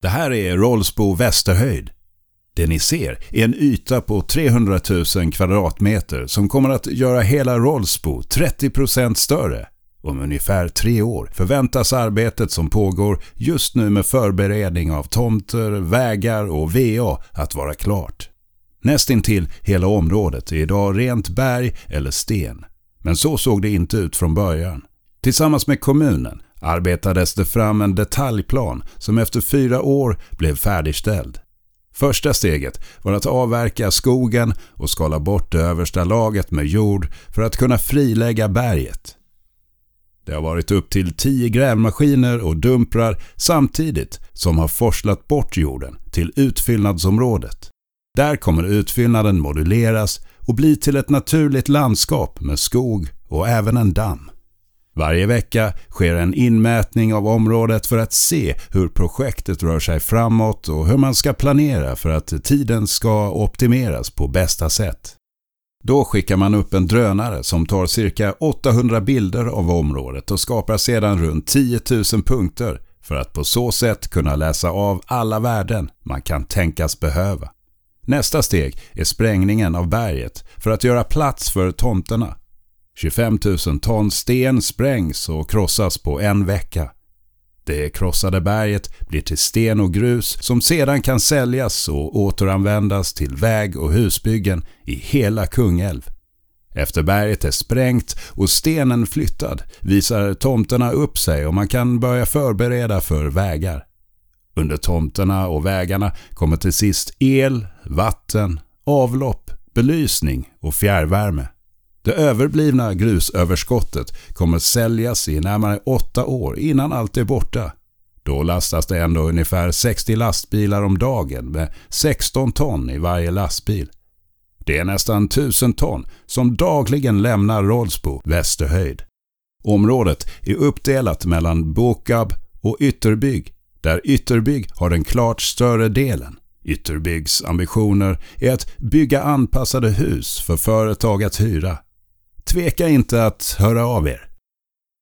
Det här är Rollsbo Västerhöjd. Det ni ser är en yta på 300 000 kvadratmeter som kommer att göra hela Rollsbo 30% större. Om ungefär 3 år förväntas arbetet som pågår just nu med förberedning av tomter, vägar och VA att vara klart. Nästintill hela området är idag rent berg eller sten. Men så såg det inte ut från början. Tillsammans med kommunen arbetades det fram en detaljplan som efter 4 år blev färdigställd. Första steget var att avverka skogen och skala bort det översta laget med jord för att kunna frilägga berget. Det har varit upp till 10 grävmaskiner och dumprar samtidigt som har forslat bort jorden till utfyllnadsområdet. Där kommer utfyllnaden moduleras och bli till ett naturligt landskap med skog och även en damm. Varje vecka sker en inmätning av området för att se hur projektet rör sig framåt och hur man ska planera för att tiden ska optimeras på bästa sätt. Då skickar man upp en drönare som tar cirka 800 bilder av området och skapar sedan runt 10 000 punkter för att på så sätt kunna läsa av alla värden man kan tänkas behöva. Nästa steg är sprängningen av berget för att göra plats för tomterna. 25 000 ton sten sprängs och krossas på en vecka. Det krossade berget blir till sten och grus som sedan kan säljas och återanvändas till väg- och husbyggen i hela Kungälv. Efter berget är sprängt och stenen flyttad visar tomterna upp sig och man kan börja förbereda för vägar. Under tomterna och vägarna kommer till sist el, vatten, avlopp, belysning och fjärrvärme. Det överblivna grusöverskottet kommer säljas i närmare 8 år innan allt är borta. Då lastas det ändå ungefär 60 lastbilar om dagen med 16 ton i varje lastbil. Det är nästan 1000 ton som dagligen lämnar Rollsbo Västerhöjd. Området är uppdelat mellan Båkab och Ytterbygg, där Ytterbygg har den klart större delen. Ytterbyggs ambitioner är att bygga anpassade hus för företag att hyra. Tveka inte att höra av er.